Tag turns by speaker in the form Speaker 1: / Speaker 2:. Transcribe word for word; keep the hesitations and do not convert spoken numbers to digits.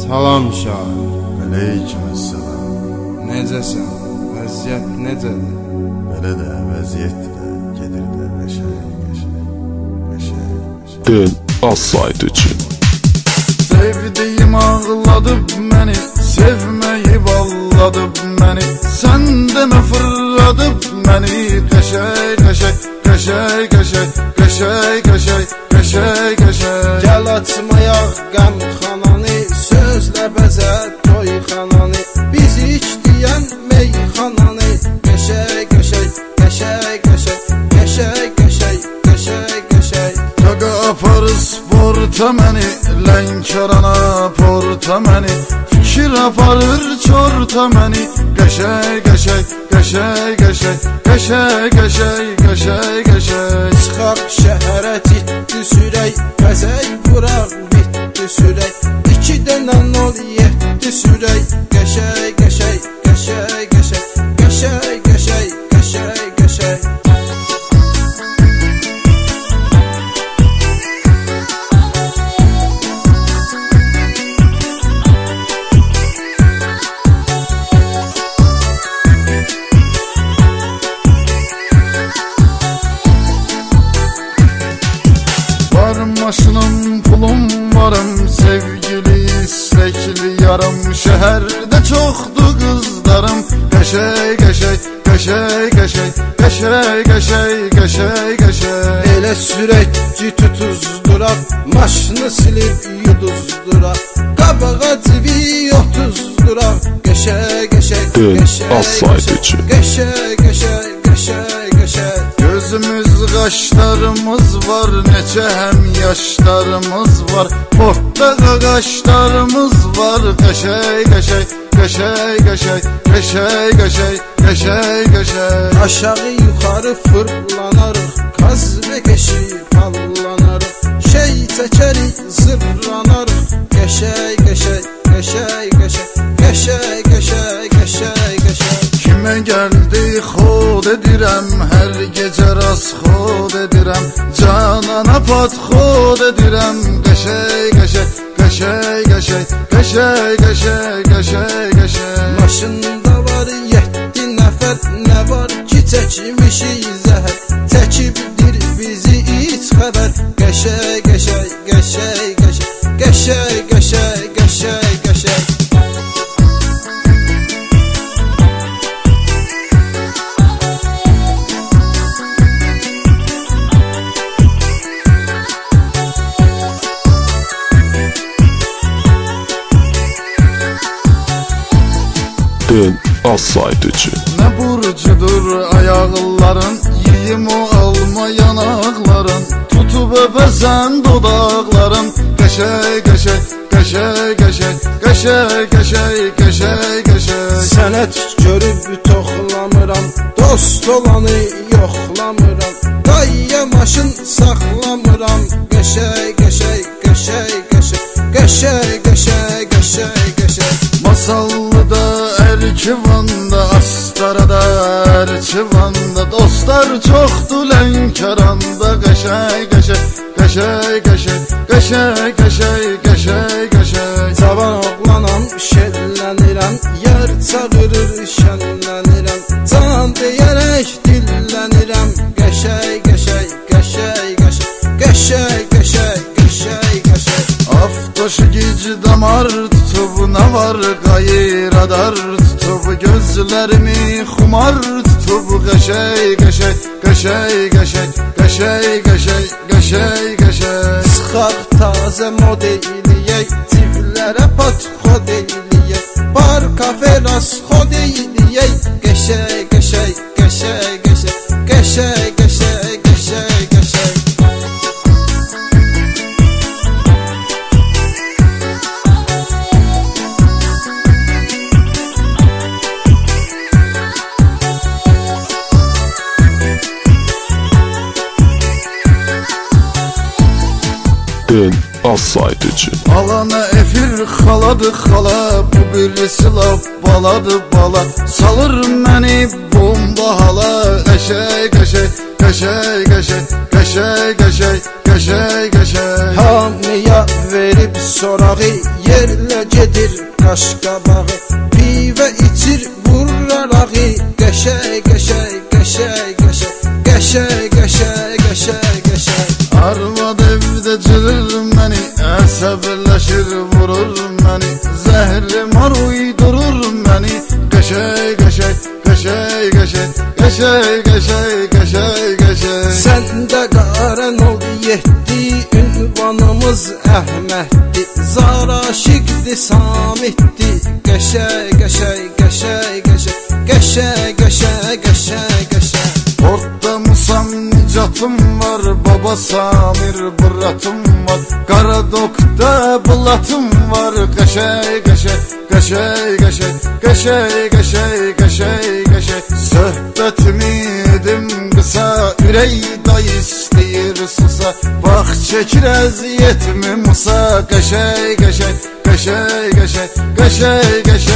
Speaker 1: Salam şahı.
Speaker 2: Aleykümselam.
Speaker 1: Necəsən? Vəziyyət necədir?
Speaker 2: Belə də vəziyyətdir də, gedir də qəşəng, qəşəng, qəşəng, qəşəng.
Speaker 3: Dön az sayt üçün.
Speaker 2: Sevdiyim ağladıb məni, sevməyib alladıb məni. Sən demə fırladıb məni, qəşəng, qəşəng, qəşəng, qəşəng, qəşəng, qəşəng, qəşəng, qəşəng.
Speaker 1: Gəl açmayaq qəmxananı, sözlə bəzət toyxananı. Biz içdiyən meyxananı, qəşəng, qəşəng, qəşəng, qəşəng, qəşəng, qəşəng, qəşəng, qəşəng.
Speaker 2: Qaqa aparır sporta məni, Lənkərana porta məni. Fikir aparır çorta məni, qəşəng, qəşəng, qəşəng, qəşəng, qəşəng, qəşəng, qəşəng, qəşəng.
Speaker 1: Çıxaq şəhərə ciddi sürək, bəzək vuraq bitdi sürək. İki dənə nol yetdi sürək, qəşəng, qəşəng, qəşəng, qəşəng, qəşəng, qəşəng, qəşəng, qəşəng.
Speaker 2: Maşınım, pulum varım, sevgili, istekli yarım. Şəhərdə çoxdur qızlarım, qəşəng, qəşəng, qəşəng, qəşəng, qəşəng, qəşəng, qəşəng, qəşəng.
Speaker 1: Elə sürək ki tutuzduraq, maşını silib yuduzduraq. Qabağa civi otuzduraq, qəşəng, qəşəng, qəşəng,
Speaker 3: az sayt üçün.
Speaker 1: qəşəng, qəşəng, qəşəng, qəşəng.
Speaker 2: Gözümüz qaşlarımız var, neçə həm yaşlarımız var. Portda qaqaşlarımız var, qəşəng, qəşəng, qəşəng, qəşəng, qəşəng, qəşəng, qəşəng, qəşəng.
Speaker 1: Aşağı yuxarı fırlanarıq, qaz və keşif hallanarıq. Şey çəkərik, zırlanarıq, qəşəng, qəşəng, qəşəng, qəşəng, qəşəng, qəşəng, qəşəng, qəşəng.
Speaker 2: Kimə gəldi xod edirəm, hər gecə rast xod edirəm. Canana pat xod edirəm, qəşəng, qəşəng, qəşəng, qəşəng, qəşəng, qəşəng, qəşəng, qəşəng.
Speaker 1: Maşında var yeddi nəfər, nə var ki çəkmişik zəhər. Çəkibdir bizi heç xəbər, qəşəng, qəşəng, qəşəng, qəşəng, qəşəng, qəşəng, qəşəng, qəşəng.
Speaker 3: Dön az sayt üçün.
Speaker 2: Nə burcudur ayaqların, yiyim o alma yanaqların. Tutub öpəsən dodaqların, qəşəng, qəşəng, qəşəng, qəşəng, qəşəng, qəşəng, qəşəng, qəşəng.
Speaker 1: Sənət görüb toxlamıram, dost olanı yoxlamıram. Qayya maşın saxlamıram, qəşəng, qəşəng, qəşəng, qəşəng, qəşəng, qəşəng, qəşəng, qəşəng.
Speaker 2: Masallıda, Ərkivanda, Astarada, Ərkivanda. Dostlar çoxdur Lənkəranda, qəşəng, qəşəng, qəşəng, qəşəng, qəşəng, qəşəng, qəşəng, qəşəng.
Speaker 1: Cavan oğlanam, şellənirəm, yer çağırır, şənlənirəm. Can deyərək dillənirəm, qəşəng, qəşəng, qəşəng, qəşəng, qəşəng, qəşəng, qəşəng, qəşəng. Aftaşı gici damar tutub, nə var qayıradar tutub. Gözlərimi xumar tutub, qəşəng, qəşəng, qəşəng, qəşəng, qəşəng, qəşəng, qəşəng, qəşəng. Çıxaq tazə model eləyək, civlərə pat xod eləyək. Bar kafe rast xod eləyək, qəşəng, qəşəng, qəşəng, qəşəng, qəşəng, qəşəng, qəşəng, qəşəng.
Speaker 3: Dön az sayt üçün.
Speaker 2: Alana efir xaladı xala, bu birisi laf baladı bala. Salır məni bomba hala, qəşəng, qəşəng, qəşəng, qəşəng, qəşəng, qəşəng, qəşəng, qəşəng.
Speaker 1: Hamıya ver verib sorağı, yerlə gedir qaşqabağı. Pivə içir vurarağı, qəşəy qəşəy qəşəy qəşəy qəşəy qəşəy qəşəy qəşəy.
Speaker 2: Arvad evdə cırır məni, əsəbləşir vurur məni, zəhri mar uydurur məni, qəşəy qəşəy qəşəy qəşəy qəşəy qəşəy qəşəy qəşəy.
Speaker 1: Səndə qaran ol yetdi, ünvanımız Əhməddi, Zaraşiqdi Samitdi, qəşəy qəşəy qəşəy qəşəy qəşəy qəşəy qəşəy qəşəy.
Speaker 2: Orda Musam nicatım var, Baba Samir Buratım var, Qaradokda Bulatım var, qəşəy qəşəy qəşəy qəşəy qəşəy qəşəy qəşəy qəşəy. Söhbətimi edim qısa, ürək day istəyir susa, bax çəkir əziyyətimi Musa, qəşəy qəşəy qəşəy qəşəy qəşəy qəşəy.